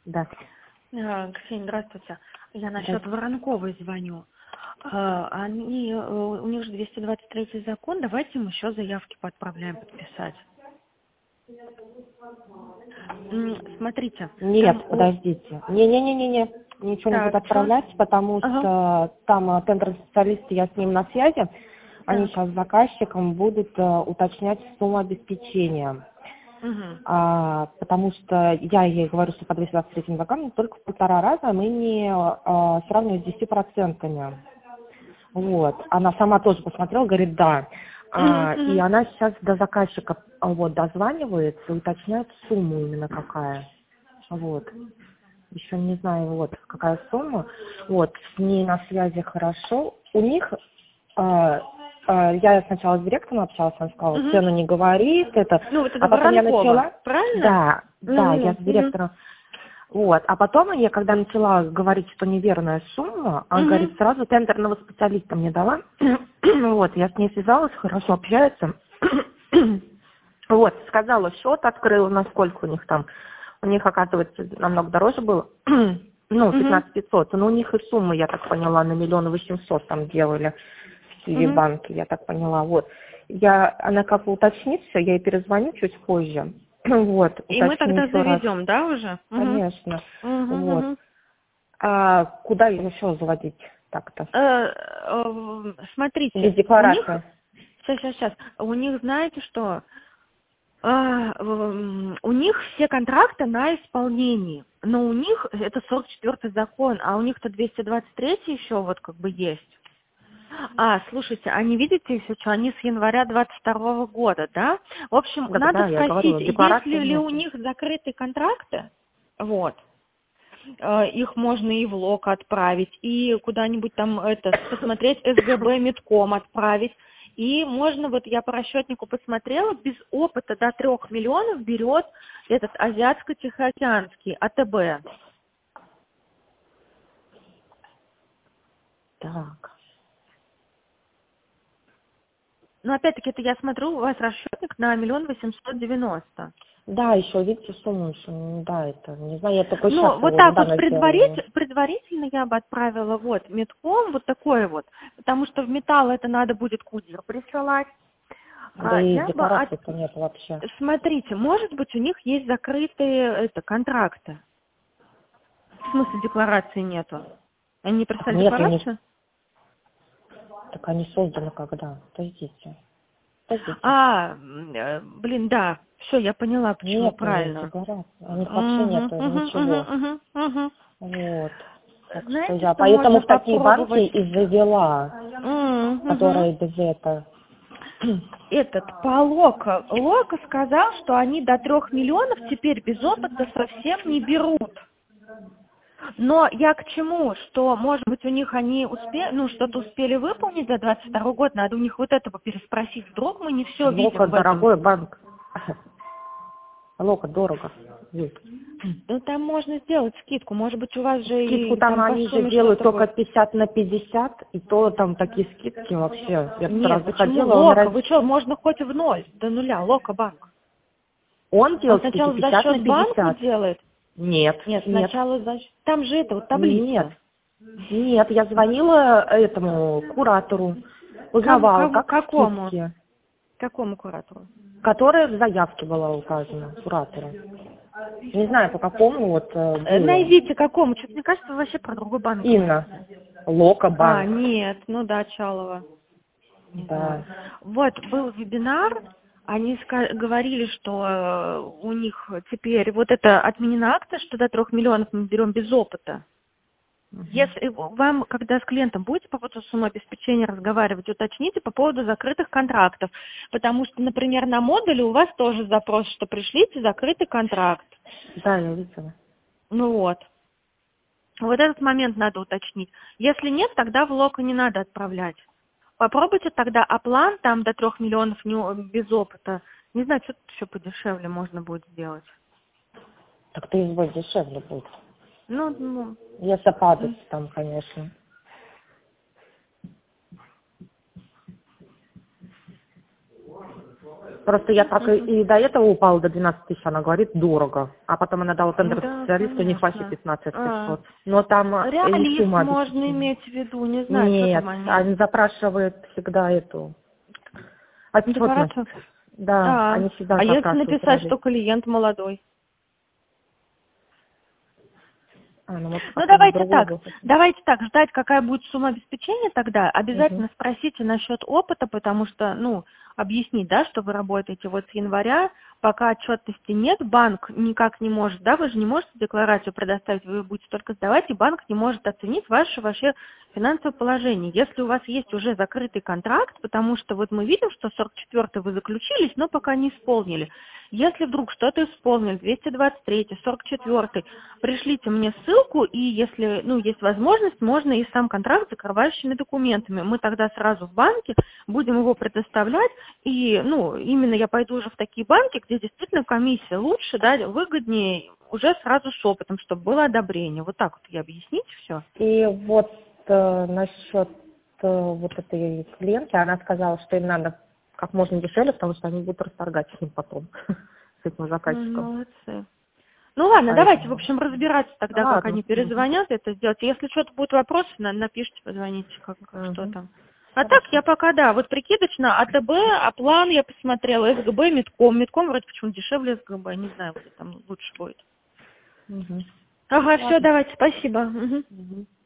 Да. Ксения, здравствуйте. Я насчет Здравствуйте. Воронковой звоню. У них же 223 закон, давайте им еще заявки подправляем подписать. Смотрите. Нет, Там подождите. Не. Ничего не буду Так, что? отправлять, потому Ага. что там тендерный специалист, я с ним на связи. Они Так. сейчас с заказчиком будут уточнять сумму обеспечения. Угу. Потому что я ей говорю, что по 223 законам только в 1,5 раза мы не сравниваем с 10%. Вот. Она сама тоже посмотрела, говорит, да. И она сейчас до заказчика дозванивается и уточняет сумму именно какая. Вот. Еще не знаю, какая сумма. Вот, с ней на связи хорошо. У них, я сначала с директором общалась, она сказала, цену не говорит, это. Ну, вот это А потом я Воронкова, начала, правильно? да, я с директором. Вот, а потом я, когда начала говорить, что неверная сумма, она говорит, сразу тендерного специалиста мне дала. Вот, я с ней связалась, хорошо общается. Вот, сказала, счет открыла, насколько у них там. У них, оказывается, намного дороже было. 15 500. Но у них и суммы, я так поняла, на 1 800 000 там делали в Киевбанке, я так поняла. Вот. Она как бы уточнит все, я ей перезвоню чуть позже. Вот, И мы уточню тогда еще раз. заведем, да, уже? Конечно. Вот. А куда ее еще заводить так-то? Смотрите, Без декларации. сейчас. У них, знаете что? У них все контракты на исполнении, но у них это 44-й закон, а у них-то 223-й еще вот как бы есть. Слушайте, они, видите, если что, они с января 22-го года, да? В общем, Так, надо да, я спросить, говорю, есть декларации ли у нет. них закрытые контракты, вот. Их можно и в ЛОК отправить, и куда-нибудь там посмотреть СГБ Медком отправить. И можно, вот я по расчетнику посмотрела, без опыта до 3 миллионов берет этот Азиатско-Тихоокеанский, АТБ. Так. Но опять-таки, это я смотрю, у вас расчетник на 1 890 000. Да, еще, видите, сумму еще, да, это, не знаю, я только сейчас Ну, вот его так вот недавно сделала. предварительно я бы отправила Медком, вот такое вот, потому что в металл это надо будет курьер присылать. Да и Я бы декларации-то нет вообще. Смотрите, может быть, у них есть закрытые контракты. В смысле, декларации нету? Они не Так прислали нет, декларацию? так они созданы когда? Подождите. Да, все, я поняла, почему, Нет у них правильно. декларации, у них вообще нет ничего. Мгм. Вот. Так что Знаете, я что поэтому можно в такие банки попробовать? и завела, которые без этого. По Лока сказал, что они до 3 миллионов теперь без опыта совсем не берут. Но я к чему, что, может быть, у них они что-то успели выполнить за 22 год, надо у них вот этого переспросить, вдруг мы не все Лока видим в этом. дорогой банк. Лока дорого. Ну, там можно сделать скидку, может быть, у вас же Скидку и там там по они же сумме делают что-то только будет. 50/50, и то там такие скидки вообще. Я тут Нет, раз почему? заходила, Лока, вы что, можно хоть в ноль, до нуля, Лока банк. он Он делает скидки сначала за пятьдесят на счет банку пятьдесят. делает. Нет, Нет, нет, сначала за счет... Там же нет, таблица. нет, я звонила этому куратору, узнавала, как Какому? скидки, Какому куратору? которая в заявке была указана, куратору. Не знаю, по какому было. Найдите какому. Что-то мне кажется, вы вообще про другой банк Инна, говорите. Лока банк. Нет, Чалова. Не знаю. Да. Вот, был вебинар, они говорили, что у них теперь вот это отменена акция, что до 3 миллионов мы берем без опыта. Если вам, когда с клиентом будете по поводу суммы обеспечения разговаривать, уточните по поводу закрытых контрактов. Потому что, например, на модуле у вас тоже запрос, что пришлите закрытый контракт. Да, я видела. Вот этот момент надо уточнить. Если нет, тогда в локо не надо отправлять. Попробуйте тогда план там до 3 миллионов без опыта. Не знаю, что-то еще подешевле можно будет сделать. Так-то изволь дешевле будет. Ну, Если падать там, конечно. Просто я так и до этого упала до 12 тысяч, она говорит, дорого. А потом она дала тендер специалисту, у них вообще 15 500. Но там Реалист можно иметь в виду, не знаю, нет, что там они запрашивают всегда эту отчетность. Да, они всегда если запрашивают. написать, что клиент молодой? Вот давайте так, ждать, какая будет сумма обеспечения тогда. Обязательно спросите насчет опыта, потому что, объяснить, да, что вы работаете вот с января, пока отчетности нет, банк никак не может, да, вы же не можете декларацию предоставить, вы будете только сдавать, и банк не может оценить ваше вообще финансовое положение. Если у вас есть уже закрытый контракт, потому что вот мы видим, что 44-й вы заключились, но пока не исполнили. Если вдруг что-то исполнили, 223-й, 44-й, пришлите мне ссылку, и если, есть возможность, можно и сам контракт с закрывающими документами. Мы тогда сразу в банке будем его предоставлять, и, именно я пойду уже в такие банки, где действительно комиссия лучше, да, выгоднее, уже сразу с опытом, чтобы было одобрение. Вот так вот я объяснить все. И вот насчет вот этой клиентки, она сказала, что им надо как можно дешевле, потому что они будут расторгать с ним потом, с этим заказчиком. Молодцы. Ладно, давайте, в общем, разбираться тогда, как они перезвонят, это сделать. Если что-то будут вопросы, напишите, позвоните, что там. А так, я пока, вот прикидочно, АТБ, Аплан я посмотрела, СГБ, Медком вроде почему дешевле СГБ, не знаю, где там лучше будет. Ага, все, давайте, спасибо.